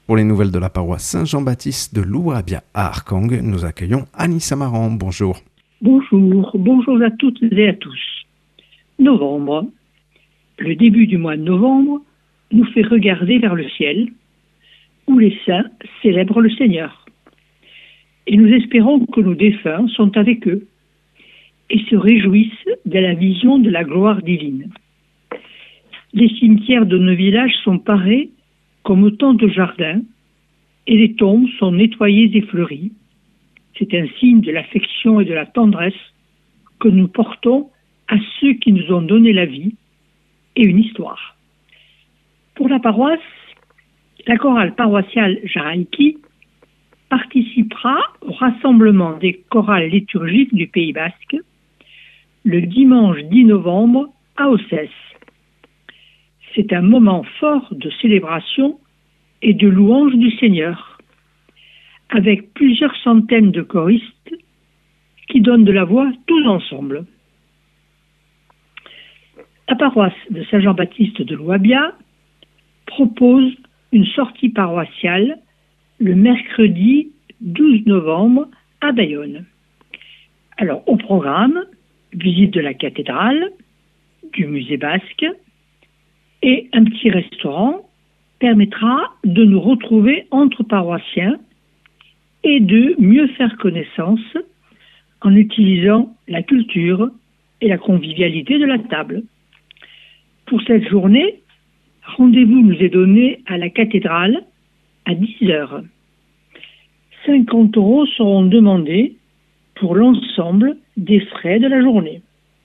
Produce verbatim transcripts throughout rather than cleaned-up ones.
Pour les nouvelles de la paroisse Saint-Jean-Baptiste de Louabia à Arcang, nous accueillons Annie Samaran. Bonjour. Bonjour, bonjour à toutes et à tous. Novembre. Le début du mois de novembre nous fait regarder vers le ciel, où les saints célèbrent le Seigneur. Et nous espérons que nos défunts sont avec eux et se réjouissent de la vision de la gloire divine. Les cimetières de nos villages sont parés comme autant de jardins, et les tombes sont nettoyées et fleuries. C'est un signe de l'affection et de la tendresse que nous portons à ceux qui nous ont donné la vie et une histoire. Pour la paroisse, la chorale paroissiale Jaraïki participera au rassemblement des chorales liturgiques du Pays Basque le dimanche dix novembre à Ossès. C'est un moment fort de célébration et de louange du Seigneur, avec plusieurs centaines de choristes qui donnent de la voix tous ensemble. La paroisse de Saint-Jean-Baptiste de Louabia propose une sortie paroissiale le mercredi douze novembre à Bayonne. Alors, au programme, visite de la cathédrale, du musée basque, et un petit restaurant permettra de nous retrouver entre paroissiens et de mieux faire connaissance en utilisant la culture et la convivialité de la table. Pour cette journée, rendez-vous nous est donné à la cathédrale à dix heures. cinquante euros seront demandés pour l'ensemble des frais de la journée.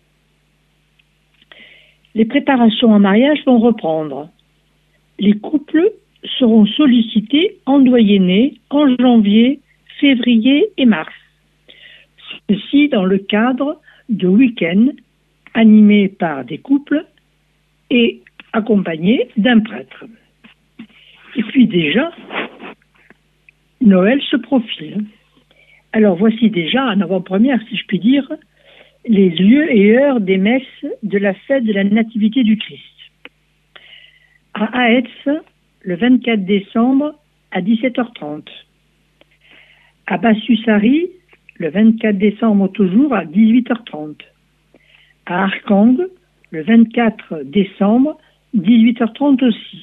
Les préparations en mariage vont reprendre. Les couples seront sollicités en doyenné en janvier, février et mars. Ceci dans le cadre de week-ends animés par des couples et accompagnés d'un prêtre. Et puis déjà, Noël se profile. Alors voici déjà, en avant-première, si je puis dire, les lieux et heures des messes de la fête de la Nativité du Christ. À Aetz, le vingt-quatre décembre à dix-sept heures trente. À Bassusari, le vingt-quatre décembre toujours à dix-huit heures trente. À Arcang, le vingt-quatre décembre, dix-huit heures trente aussi.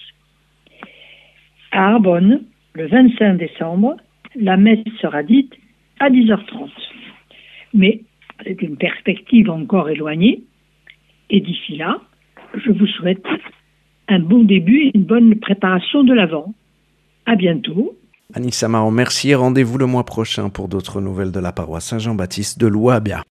À Arbonne, le vingt-cinq décembre, la messe sera dite à dix heures trente. Mais avec une perspective encore éloignée, et d'ici là, je vous souhaite un bon début et une bonne préparation de l'Avent. À bientôt. Annie Samaran, merci et rendez-vous le mois prochain pour d'autres nouvelles de la paroisse Saint-Jean-Baptiste de Louabia.